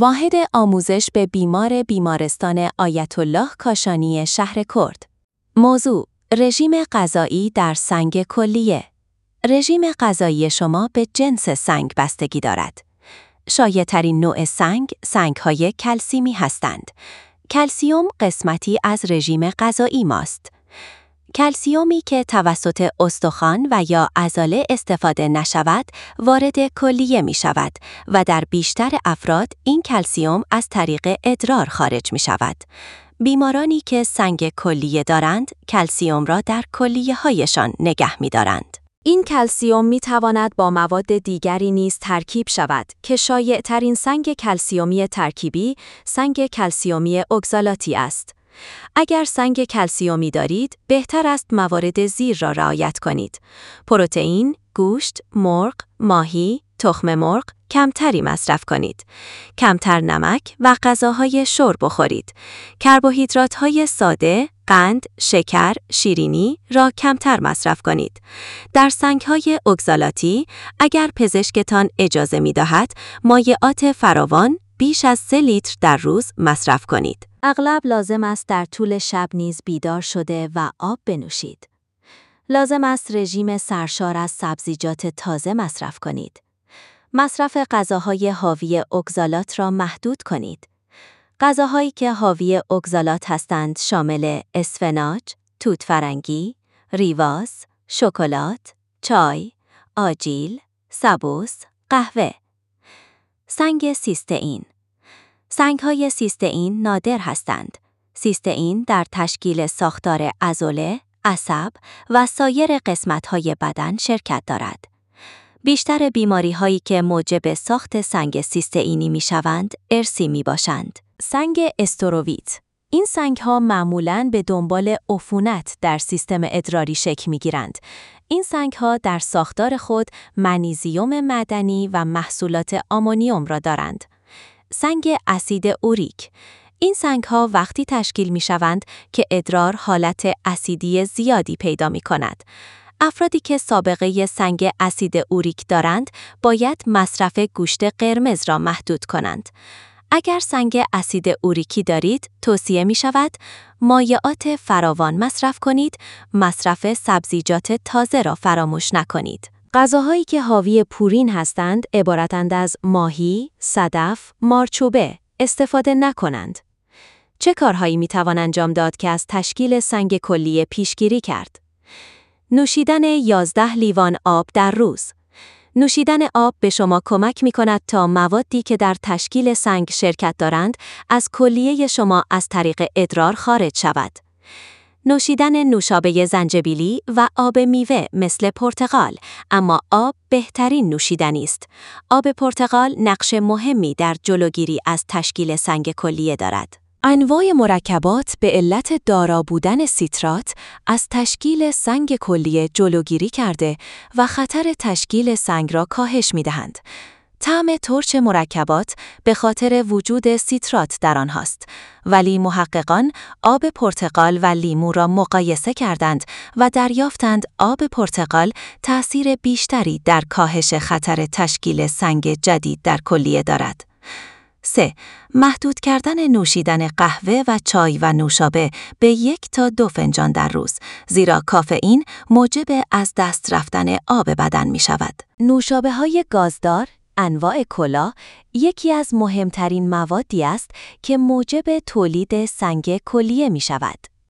واحد آموزش به بیمار بیمارستان آیت‌الله کاشانی شهر کرد. موضوع: رژیم غذایی در سنگ کلیه. رژیم غذایی شما به جنس سنگ بستگی دارد. شایع‌ترین نوع سنگ‌های کلسیمی هستند. کلسیم قسمتی از رژیم غذایی ماست. کلسیمی که توسط استخوان و یا عضله استفاده نشود، وارد کلیه می شود و در بیشتر افراد این کلسیم از طریق ادرار خارج می شود. بیمارانی که سنگ کلیه دارند، کلسیم را در کلیه هایشان نگه می دارند. این کلسیم می تواند با مواد دیگری نیز ترکیب شود که شایع ترین سنگ کلسیمی ترکیبی، سنگ کلسیمی اگزالاتی است. اگر سنگ کلسیمی دارید، بهتر است موارد زیر را رعایت کنید. پروتئین، گوشت، مرغ، ماهی، تخم مرغ کمتری مصرف کنید. کمتر نمک و غذاهای شور بخورید. کربوهیدرات‌های ساده، قند، شکر، شیرینی را کمتر مصرف کنید. در سنگ‌های اگزالاتی، اگر پزشکتان اجازه می‌دهد، مایعات فراوان بیش از 3 لیتر در روز مصرف کنید. اغلب لازم است در طول شب نیز بیدار شده و آب بنوشید. لازم است رژیم سرشار از سبزیجات تازه مصرف کنید. مصرف غذاهای حاوی اگزالات را محدود کنید. غذاهایی که حاوی اگزالات هستند شامل اسفناج، توت فرنگی، ریواز، شکلات، چای، آجیل، سبوس، قهوه. سنگ سیستئین. سنگ‌های سیستئین نادر هستند. سیستئین در تشکیل ساختار عضله، عصب و سایر قسمت‌های بدن شرکت دارد. بیشتر بیماری‌هایی که موجب ساخت سنگ سیستئینی می‌شوند، ارثی می‌باشند. سنگ استروویت. این سنگ‌ها معمولاً به دنبال عفونت در سیستم ادراری شکل می‌گیرند. این سنگ‌ها در ساختار خود منیزیم معدنی و محصولات آمونیوم را دارند. سنگ اسید اوریک. این سنگ‌ها وقتی تشکیل می‌شوند که ادرار حالت اسیدی زیادی پیدا می‌کند. افرادی که سابقه سنگ اسید اوریک دارند، باید مصرف گوشت قرمز را محدود کنند. اگر سنگ اسید اوریکی دارید، توصیه می‌شود مایعات فراوان مصرف کنید، مصرف سبزیجات تازه را فراموش نکنید. غذاهایی که حاوی پورین هستند عبارتند از ماهی، صدف، مارچوبه استفاده نکنند. چه کارهایی میتوان انجام داد که از تشکیل سنگ کلیه پیشگیری کرد؟ نوشیدن 11 لیوان آب در روز. نوشیدن آب به شما کمک می‌کند تا موادی که در تشکیل سنگ شرکت دارند از کلیه شما از طریق ادرار خارج شود. نوشیدن نوشابه زنجبیلی و آب میوه مثل پرتقال، اما آب بهترین نوشیدنی است. آب پرتقال نقش مهمی در جلوگیری از تشکیل سنگ کلیه دارد. انواع مرکبات به علت دارا بودن سیترات از تشکیل سنگ کلیه جلوگیری کرده و خطر تشکیل سنگ را کاهش می‌دهند. طعم ترش مرکبات به خاطر وجود سیترات در آنهاست، ولی محققان آب پرتقال و لیمو را مقایسه کردند و دریافتند آب پرتقال تأثیر بیشتری در کاهش خطر تشکیل سنگ جدید در کلیه دارد. 3. محدود کردن نوشیدن قهوه و چای و نوشابه به 1 تا 2 فنجان در روز، زیرا کافئین موجب از دست رفتن آب بدن می شود. نوشابه‌های گازدار، انواع کلا، یکی از مهمترین موادی است که موجب تولید سنگ کلیه می شود.